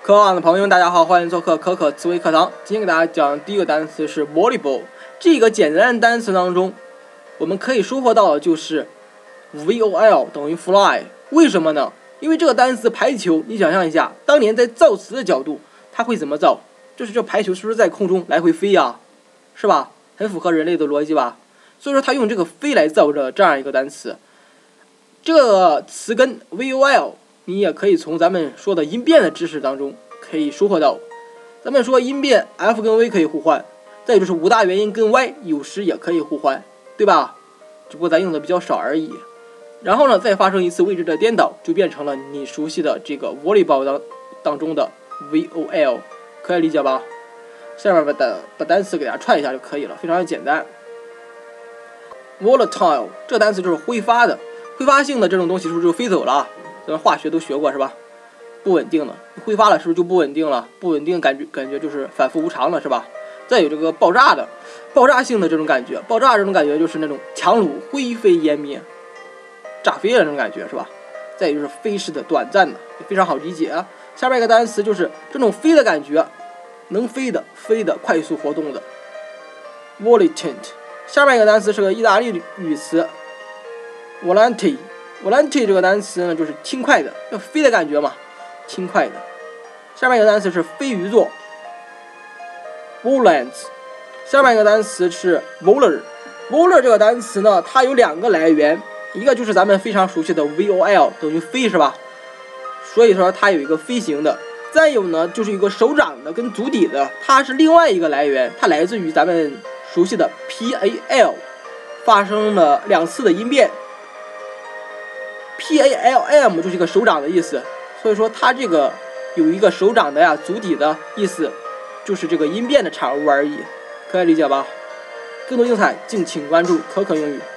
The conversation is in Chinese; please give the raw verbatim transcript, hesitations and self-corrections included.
科网的朋友们，大家好，欢迎做客可可词汇课堂。今天给大家讲的第一个单词是 volleyball。这个简单的单词当中，我们可以收获到的就是 V O L 等于 fly。为什么呢？因为这个单词排球，你想象一下，当年在造词的角度，它会怎么造？就是这排球是不是在空中来回飞呀、啊？是吧？很符合人类的逻辑吧？所以说，它用这个飞来造着这样一个单词。这个词根 V O L。你也可以从咱们说的音变的知识当中可以收获到。咱们说音变 F 跟 V 可以互换，再有就是五大元音跟 Y 有时也可以互换，对吧？只不过咱用的比较少而已。然后呢，再发生一次位置的颠倒，就变成了你熟悉的这个 volleyball 当当中的 V O L， 可以理解吧？下面把单把单词给大家串一下就可以了，非常的简单。volatile 这个单词就是挥发的，挥发性的这种东西是不是就飞走了？咱们化学都学过是吧？不稳定的，挥发了是不是就不稳定了？不稳定感觉感觉就是反复无常了是吧？再有这个爆炸的，爆炸性的这种感觉，爆炸这种感觉就是那种强弩灰飞烟灭，炸飞了这种感觉是吧？再有就是飞逝的、短暂的，也非常好理解啊。下面一个单词就是这种飞的感觉，能飞的、飞的、快速活动的 ，volitant。下面一个单词是个意大利语词 volante。volante 这个单词呢，就是轻快的，要飞的感觉嘛，轻快的。下面一个单词是飞鱼座 volans。下面一个单词是 voler。voler 这个单词呢，它有两个来源，一个就是咱们非常熟悉的 V O L 等于飞是吧？所以说它有一个飞行的。再有呢，就是一个手掌的跟足底的，它是另外一个来源，它来自于咱们熟悉的 P A L， 发生了两次的音变。P A L M 就是一个手掌的意思，所以说它这个有一个手掌的呀，足底的意思，就是这个音变的产物而已，可以理解吧？更多精彩，敬请关注可可英语。